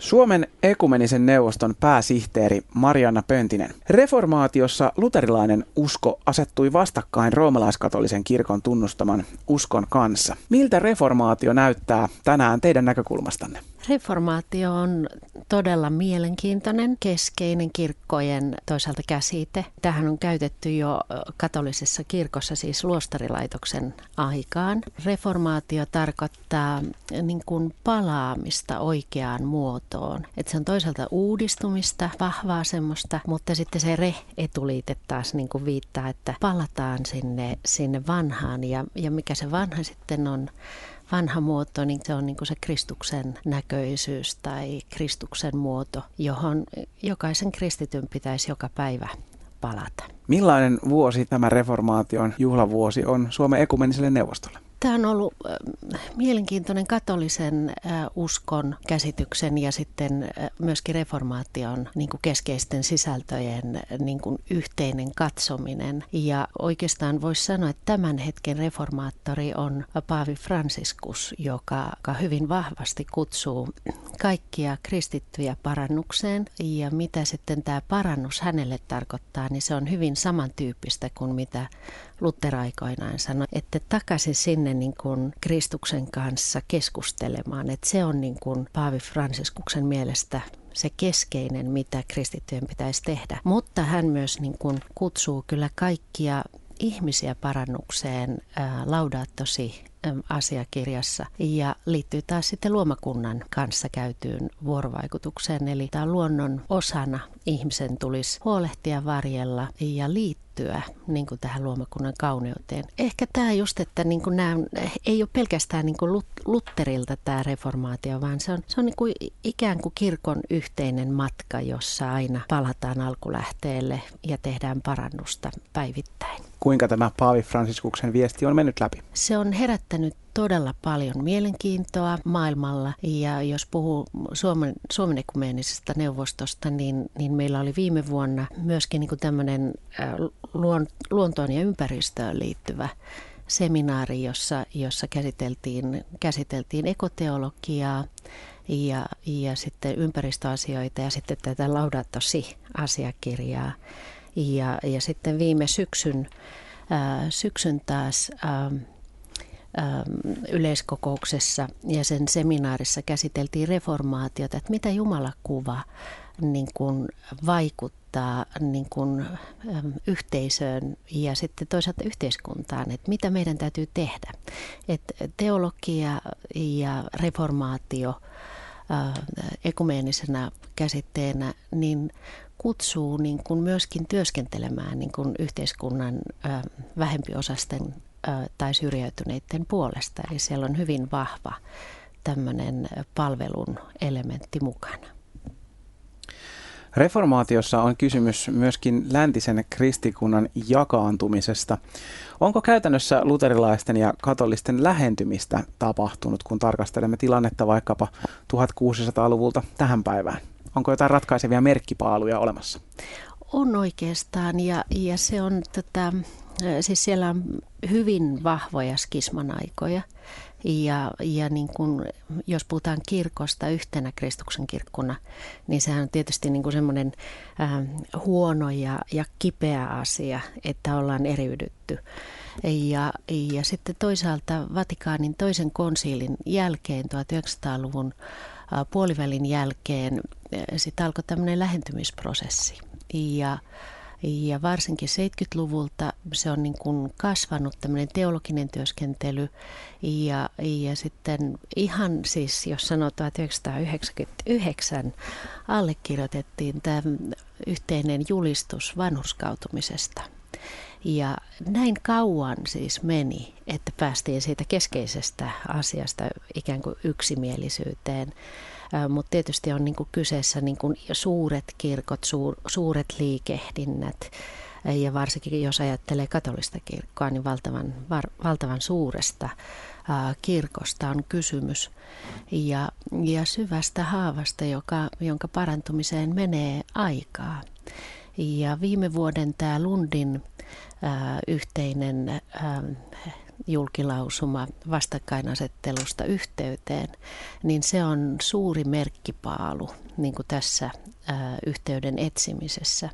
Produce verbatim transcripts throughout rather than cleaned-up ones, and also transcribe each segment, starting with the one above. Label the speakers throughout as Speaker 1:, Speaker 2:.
Speaker 1: Suomen ekumenisen neuvoston pääsihteeri Marianna Pöntinen. Reformaatiossa luterilainen usko asettui vastakkain roomalaiskatolisen kirkon tunnustaman uskon kanssa. Miltä reformaatio näyttää tänään teidän näkökulmastanne?
Speaker 2: Reformaatio on todella mielenkiintoinen, keskeinen kirkkojen toisaalta käsite. Tähän on käytetty jo katolisessa kirkossa, siis luostarilaitoksen aikaan. Reformaatio tarkoittaa niin kuin palaamista oikeaan muotoon. Et se on toisaalta uudistumista, vahvaa semmoista, mutta sitten se re-etuliite taas niin kuin viittaa, että palataan sinne, sinne vanhaan. Ja, ja mikä se vanha sitten on? Vanha muoto, niin se on niin kuin se Kristuksen näköisyys tai Kristuksen muoto, johon jokaisen kristityn pitäisi joka päivä palata.
Speaker 1: Millainen vuosi tämä reformaation juhlavuosi on Suomen ekumeniselle neuvostolle?
Speaker 2: Tämä on ollut äh, mielenkiintoinen katolisen äh, uskon käsityksen ja sitten äh, myöskin reformaation niin kuin keskeisten sisältöjen äh, niin kuin yhteinen katsominen. Ja oikeastaan voisi sanoa, että tämän hetken reformaattori on Paavi Franciscus, joka, joka hyvin vahvasti kutsuu kaikkia kristittyjä parannukseen. Ja mitä sitten tämä parannus hänelle tarkoittaa, niin se on hyvin samantyyppistä kuin mitä Luther aikoinaan sanoi, että takaisin sinne niin kuin Kristuksen kanssa keskustelemaan. Että se on niin kuin Paavi Fransiskuksen mielestä se keskeinen, mitä kristittyjen pitäisi tehdä. Mutta hän myös niin kuin kutsuu kyllä kaikkia ihmisiä parannukseen ää, Laudato Si -asiakirjassa ja liittyy taas sitten luomakunnan kanssa käytyyn vuorovaikutukseen. Eli tämä luonnon osana ihmisen tulisi huolehtia, varjella ja liittyä niin kuin tähän luomakunnan kauneuteen. Ehkä tämä just, että niin kuin nämä ei ole pelkästään niin kuin Lutterilta tämä reformaatio, vaan se on, se on niin kuin ikään kuin kirkon yhteinen matka, jossa aina palataan alkulähteelle ja tehdään parannusta päivittäin.
Speaker 1: Kuinka tämä Paavi Fransiskuksen viesti on mennyt läpi?
Speaker 2: Se on herättänyt todella paljon mielenkiintoa maailmalla ja jos puhuu Suomen, Suomen ekumenisesta neuvostosta, niin, niin meillä oli viime vuonna myöskin niin kuin tämmöinen luon, luontoon ja ympäristöön liittyvä seminaari, jossa, jossa käsiteltiin, käsiteltiin ekoteologiaa ja, ja sitten ympäristöasioita ja sitten tätä Laudato Si -asiakirjaa. Ja, ja sitten viime syksyn, ää, syksyn taas ää, ää, yleiskokouksessa ja sen seminaarissa käsiteltiin reformaatiota, että mitä Jumala kuva niin kuin vaikuttaa niin kuin, ä, yhteisöön ja sitten toisaalta yhteiskuntaan, että mitä meidän täytyy tehdä. Että teologia ja reformaatio ä, ekumeenisena käsitteenä, niin kutsuu niin kuin myöskin työskentelemään niin kuin yhteiskunnan ä, vähempiosasten ä, tai syrjäytyneiden puolesta. Eli siellä on hyvin vahva tämmöinen palvelun elementti mukana.
Speaker 1: Reformaatiossa on kysymys myöskin läntisen kristikunnan jakaantumisesta. Onko käytännössä luterilaisten ja katolisten lähentymistä tapahtunut, kun tarkastelemme tilannetta vaikkapa tuhatkuusisataaluvulta tähän päivään? Onko jotain ratkaisevia merkkipaaluja olemassa?
Speaker 2: On oikeastaan ja, ja se on, tota, siis siellä on hyvin vahvoja skisman aikoja ja, ja niin kun, jos puhutaan kirkosta yhtenä Kristuksen kirkkuna, niin sehän on tietysti niin kuin semmoinen äh, huono ja, ja kipeä asia, että ollaan eriydytty. Ja, ja sitten toisaalta Vatikaanin toisen konsiilin jälkeen tuhatyhdeksänsataaluvun puolivälin jälkeen sitten alkoi tämmöinen lähentymisprosessi ja, ja varsinkin seitsemänkymmentäluvulta se on niin kuin kasvanut tämmöinen teologinen työskentely ja, ja sitten ihan siis jos sanoo tuhatyhdeksänsataayhdeksänkymmentäyhdeksän allekirjoitettiin tämä yhteinen julistus vanhurskautumisesta. Ja näin kauan siis meni, että päästiin siitä keskeisestä asiasta ikään kuin yksimielisyyteen. Mutta tietysti on niin kuin kyseessä niin kuin suuret kirkot, suur, suuret liikehdinnät ja varsinkin jos ajattelee katolista kirkkoa, niin valtavan, var, valtavan suuresta ää, kirkosta on kysymys ja, ja syvästä haavasta, joka, jonka parantumiseen menee aikaa. Ja viime vuoden tämä Lundin ää, yhteinen ää, julkilausuma vastakkainasettelusta yhteyteen, niin se on suuri merkkipaalu niin kuin tässä ää, yhteyden etsimisessä.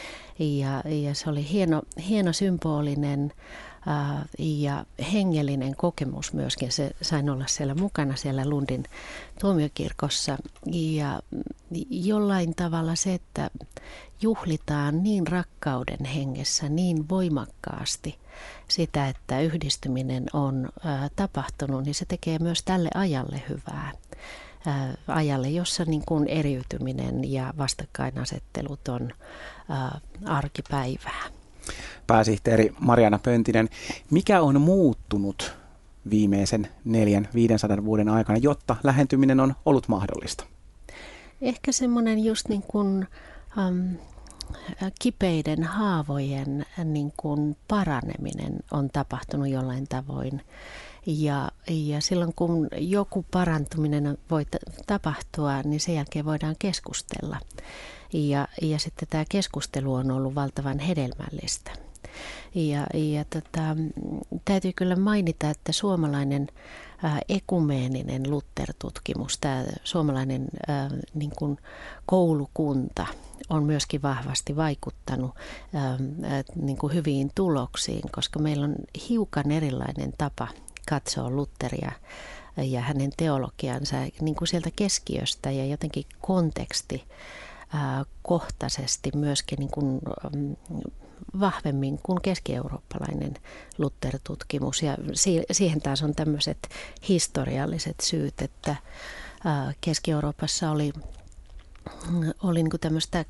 Speaker 2: Ja, ja se oli hieno, hieno symbolinen ää, ja hengellinen kokemus myöskin. Se sain olla siellä mukana siellä Lundin tuomiokirkossa. Ja jollain tavalla se, että juhlitaan niin rakkauden hengessä niin voimakkaasti sitä, että yhdistyminen on ää, tapahtunut, niin se tekee myös tälle ajalle hyvää. Ää, ajalle, jossa niin kuin eriytyminen ja vastakkainasettelut on ää, arkipäivää.
Speaker 1: Pääsihteeri Mariana Pöntinen, mikä on muuttunut viimeisen neljän viidensadan vuoden aikana, jotta lähentyminen on ollut mahdollista?
Speaker 2: Ehkä semmoinen just niin kuin äm, kipeiden haavojen niin kuin paraneminen on tapahtunut jollain tavoin. Ja, ja silloin kun joku parantuminen voi t- tapahtua, niin sen jälkeen voidaan keskustella. Ja, ja sitten tämä keskustelu on ollut valtavan hedelmällistä. Ja, ja tota, täytyy kyllä mainita, että suomalainen ää, ekumeeninen Luther-tutkimus, tämä suomalainen ää, niin kuin koulukunta on myöskin vahvasti vaikuttanut ää, niin kuin hyviin tuloksiin, koska meillä on hiukan erilainen tapa katsoa Lutheria ja hänen teologiansa niin kuin sieltä keskiöstä ja jotenkin konteksti ää, kohtaisesti myöskin niin kuin, äm, vahvemmin kuin keski-eurooppalainen Luther-tutkimus. Ja si- siihen taas on tämmöiset historialliset syyt, että ää, Keski-Euroopassa oli oli niin kuin tämmöistä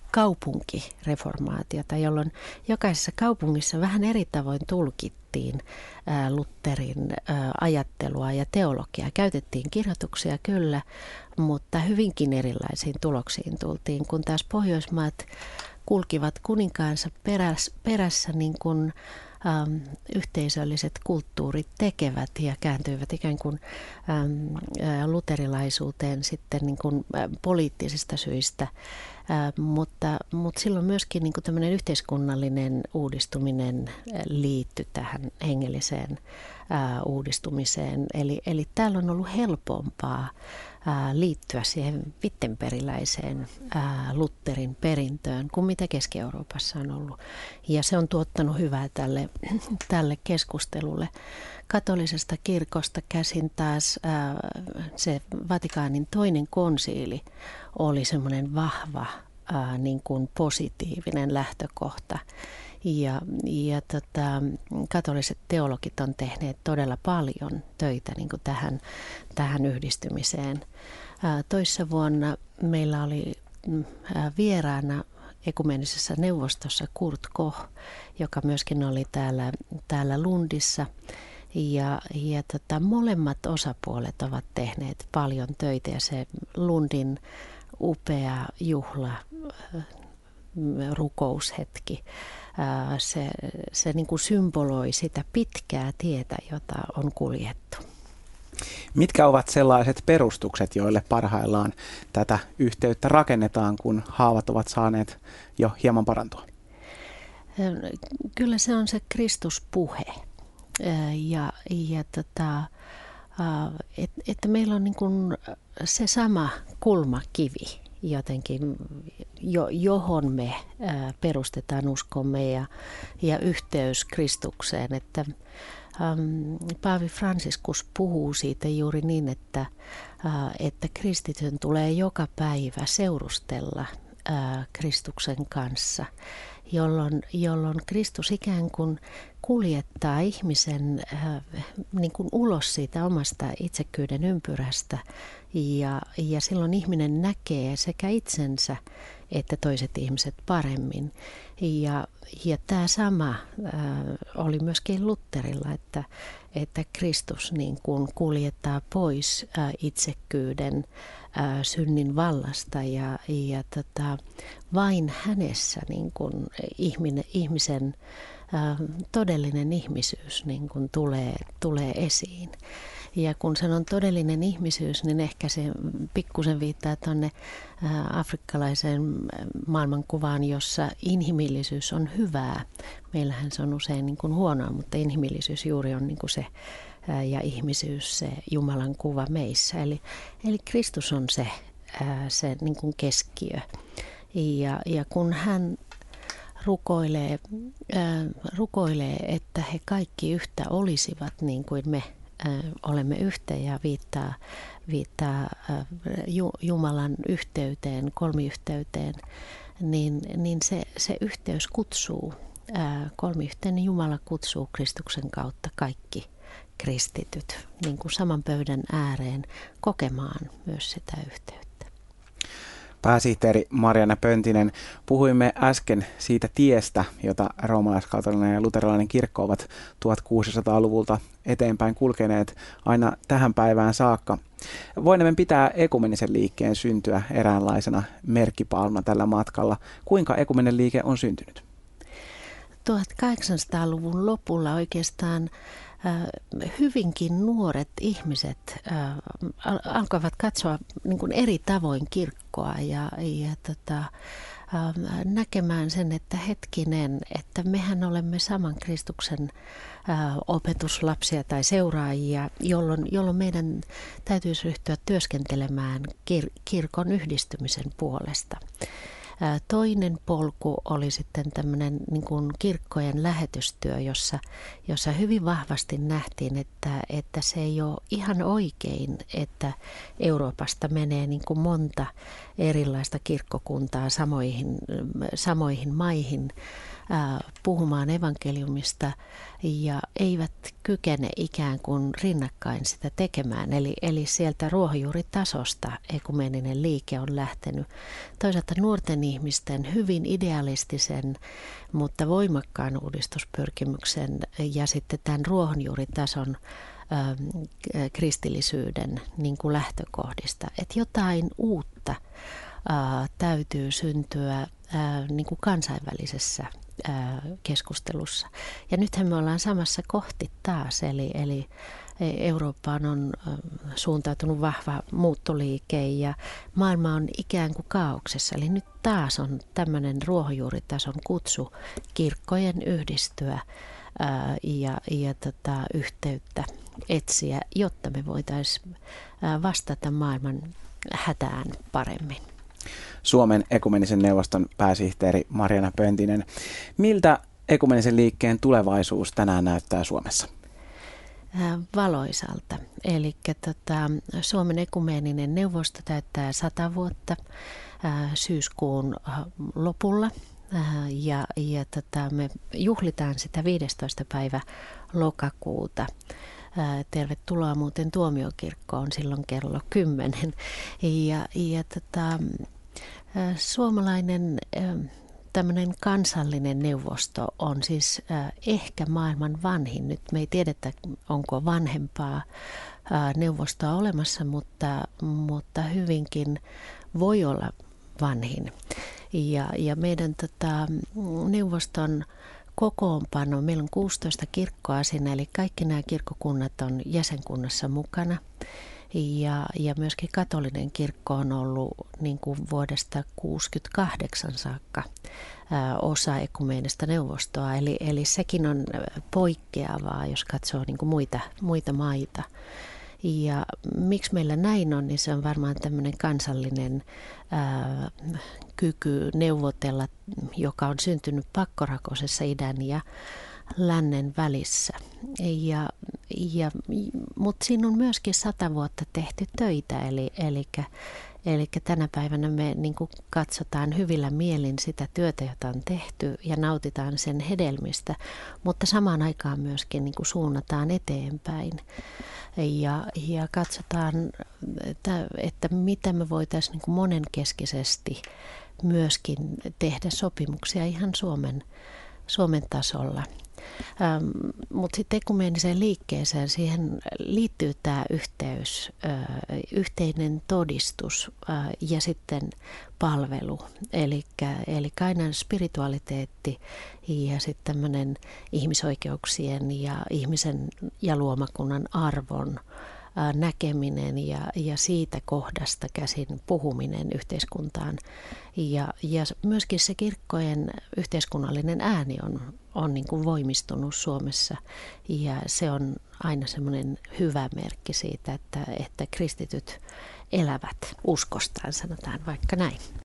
Speaker 2: kaupunkireformaatiota, jolloin jokaisessa kaupungissa vähän eri tavoin tulkittiin ää, Lutherin ää, ajattelua ja teologiaa. Käytettiin kirjoituksia kyllä, mutta hyvinkin erilaisiin tuloksiin tultiin, kun taas Pohjoismaat kulkivat kuninkaansa perässä, perässä niin kuin Ähm, yhteisölliset kulttuurit tekevät ja kääntyivät ikään kuin ähm, äh, luterilaisuuteen sitten niin kuin, äh, poliittisista syistä, äh, mutta, mutta silloin myöskin niin kuin tämmöinen yhteiskunnallinen uudistuminen äh, liittyi tähän hengelliseen äh, uudistumiseen. Eli, eli täällä on ollut helpompaa äh, liittyä siihen wittenbergiläiseen äh, Lutherin perintöön kuin mitä Keski-Euroopassa on ollut. Ja se on tuottanut hyvää tälle, tälle keskustelulle. Katolisesta kirkosta käsin taas ää, se Vatikaanin toinen konsiili oli semmoinen vahva ää, niin kuin positiivinen lähtökohta. Ja, ja tota, katoliset teologit on tehneet todella paljon töitä niin kuin tähän, tähän yhdistymiseen. Ää, toissa vuonna meillä oli ää, vieraana ekumenisessa neuvostossa Kurt Koch, joka myöskin oli täällä, täällä Lundissa. Ja, ja tota, molemmat osapuolet ovat tehneet paljon töitä ja se Lundin upea juhla, rukoushetki, se, se niin kuin symboloi sitä pitkää tietä, jota on kuljettu.
Speaker 1: Mitkä ovat sellaiset perustukset, joille parhaillaan tätä yhteyttä rakennetaan, kun haavat ovat saaneet jo hieman parantua?
Speaker 2: Kyllä se on se Kristuspuhe. Ja, ja tota, et, että meillä on niin kuin se sama kulmakivi jotenkin, jo, johon me perustetaan uskomme ja, ja yhteys Kristukseen. Että ähm, Paavi Franciscus puhuu siitä juuri niin, että, äh, että kristityn tulee joka päivä seurustella äh, Kristuksen kanssa, jolloin, jolloin Kristus ikään kuin kuljettaa ihmisen äh, niin kuin ulos siitä omasta itsekkyyden ympyrästä ja, ja silloin ihminen näkee sekä itsensä että toiset ihmiset paremmin. Ja, ja tämä sama äh, oli myöskin Lutherilla, että, että Kristus niin kuin kuljettaa pois äh, itsekkyyden äh, synnin vallasta ja, ja tota, vain hänessä niin kuin ihminen, ihmisen äh, todellinen ihmisyys niin kuin tulee, tulee esiin. Ja kun sanon todellinen ihmisyys, niin ehkä se pikkusen viittaa tuonne afrikkalaiseen maailmankuvaan, jossa inhimillisyys on hyvää. Meillähän se on usein niin kuin huonoa, mutta inhimillisyys juuri on niin kuin se ja ihmisyys, se Jumalan kuva meissä. Eli, eli Kristus on se, se niin kuin keskiö. Ja, ja kun hän rukoilee, äh, rukoilee, että he kaikki yhtä olisivat niin kuin me äh, olemme yhtä ja viittaa, viittaa äh, Ju, Jumalan yhteyteen, kolmiyhteyteen, niin, niin se, se yhteys kutsuu, äh, kolmiyhteinen Jumala kutsuu Kristuksen kautta kaikki kristityt niin kuin saman pöydän ääreen kokemaan myös sitä yhteyttä.
Speaker 1: Pääsihteeri Marjaana Pöntinen, puhuimme äsken siitä tiestä, jota roomalaiskatolinen ja luterilainen kirkko ovat tuhatkuusisataaluvulta eteenpäin kulkeneet aina tähän päivään saakka. Voimme pitää ekumenisen liikkeen syntyä eräänlaisena merkkipaaluna tällä matkalla. Kuinka ekumeninen liike on syntynyt?
Speaker 2: tuhatkahdeksansataaluvun lopulla oikeastaan hyvinkin nuoret ihmiset äh, alkoivat katsoa niin kuin eri tavoin kirkkoa ja, ja tota, äh, näkemään sen, että hetkinen, että mehän olemme saman Kristuksen äh, opetuslapsia tai seuraajia, jolloin, jolloin meidän täytyisi ryhtyä työskentelemään kir- kirkon yhdistymisen puolesta. Toinen polku oli sitten tämmöinen niin kuin kirkkojen lähetystyö, jossa, jossa hyvin vahvasti nähtiin, että, että se ei ole ihan oikein, että Euroopasta menee niin kuin monta erilaista kirkkokuntaa samoihin, samoihin maihin puhumaan evankeliumista ja eivät kykene ikään kuin rinnakkain sitä tekemään. Eli, eli sieltä ruohonjuuritasosta ekumeninen liike on lähtenyt. Toisaalta nuorten ihmisten hyvin idealistisen, mutta voimakkaan uudistuspyrkimyksen ja sitten tämän ruohonjuuritason ä, kristillisyyden niin kuin lähtökohdista. Että jotain uutta ä, täytyy syntyä ä, niin kuin kansainvälisessä keskustelussa. Ja nythän me ollaan samassa kohti taas, eli, eli Eurooppaan on suuntautunut vahva muuttoliike ja maailma on ikään kuin kaauksessa. Eli nyt taas on tämmöinen ruohonjuuritason kutsu kirkkojen yhdistyä ää, ja, ja tota, yhteyttä etsiä, jotta me voitaisiin vastata maailman hätään paremmin.
Speaker 1: Suomen ekumenisen neuvoston pääsihteeri Marjaana Pöntinen. Miltä ekumenisen liikkeen tulevaisuus tänään näyttää Suomessa?
Speaker 2: Valoisalta. Eli tota, Suomen ekumeninen neuvosto täyttää sata vuotta ää, syyskuun lopulla. Ää, ja ja tota, me juhlitaan sitä viidestoista päivä lokakuuta. Ää, tervetuloa muuten Tuomiokirkkoon silloin kello kymmenen. Ja, ja tota, suomalainen tämmöinen kansallinen neuvosto on siis ehkä maailman vanhin. Nyt me ei tiedetä, onko vanhempaa neuvostoa olemassa, mutta, mutta hyvinkin voi olla vanhin. Ja, ja meidän tota, neuvoston kokoonpano, meillä on kuusitoista kirkkoa siinä, eli kaikki nämä kirkkokunnat on jäsenkunnassa mukana. Ja, ja myöskin katolinen kirkko on ollut niin kuin vuodesta kuusikymmentäkahdeksan saakka ää, osa ekumeenista neuvostoa. Eli, eli sekin on poikkeavaa, jos katsoo niin kuin muita, muita maita. Ja miksi meillä näin on, niin se on varmaan tämmöinen kansallinen ää, kyky neuvotella, joka on syntynyt pakkorakosessa idän ja lännen välissä. Ja, ja, mutta siinä on myöskin sata vuotta tehty töitä, eli, eli, eli tänä päivänä me niin kuin katsotaan hyvillä mielin sitä työtä, jota on tehty ja nautitaan sen hedelmistä, mutta samaan aikaan myöskin niin kuin suunnataan eteenpäin ja, ja katsotaan, että, että mitä me voitaisiin niin kuin monenkeskisesti myöskin tehdä sopimuksia ihan Suomen, Suomen tasolla. Ähm, mutta sitten ekumeeniseen liikkeeseen siihen liittyy tämä yhteys, äh, yhteinen todistus äh, ja sitten palvelu. Eli aina spiritualiteetti ja sitten tämmöinen ihmisoikeuksien ja ihmisen ja luomakunnan arvon näkeminen ja, ja siitä kohdasta käsin puhuminen yhteiskuntaan. Ja, ja myöskin se kirkkojen yhteiskunnallinen ääni on, on niin kuin voimistunut Suomessa ja se on aina semmoinen hyvä merkki siitä, että, että kristityt elävät uskostaan, sanotaan vaikka näin.